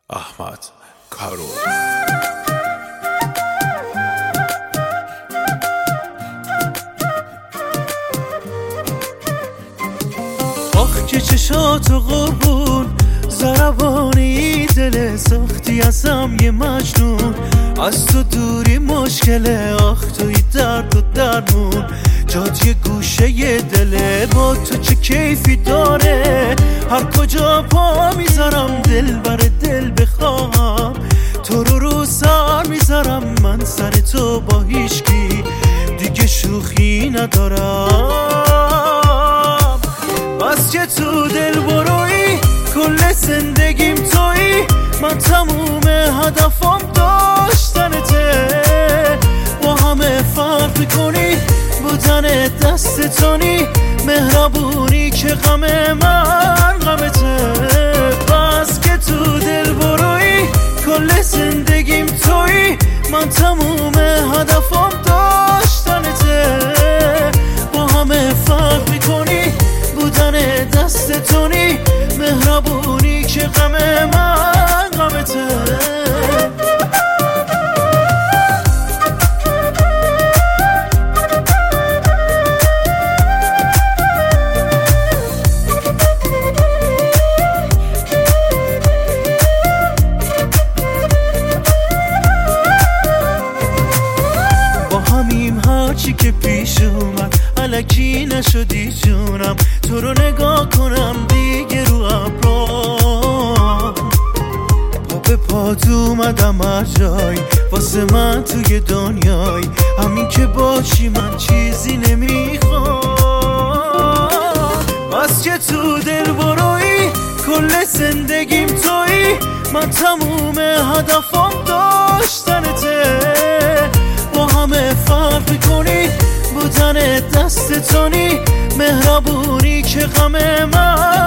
احمد کارو. آخ که چشاتو قربون، ضربانی دل ساختی ازم یه مجنون. از تو دوری مشکله، آخ توی درد و درمون. جات یه گوشه یه دله، با تو چه کیفی داره. هر کجا پا میذارم دل بر دل بخوام. تو رو سر میذارم من سر تو با هیچکی دیگه شوخی ندارم. بس که تو دل بروی کل زندگیم توی، من تموم هدفم داشتنته. با همه فرق میکنی بودن دست تونی، مهربونی که غم من غمته. بس که تو دل بروی کل زندگیم توی، من تموم هدفم داشتنته. با همه فرق میکنی بودن دست تونی، مهربونی که غم من غمته. هرچی که پیش اومد الکی نشدی جونم. تو رو نگاه کنم دیگه رو ابرام، پا به پات اومدم هر جای واسه من توی دنیای. همین که باشی من چیزی نمیخوام. بس که تو دل بروی کل زندگیم توی، من تموم هدفم داشتنته. با همه فرق میکنی بودن دست تونی، مهربونی که غم من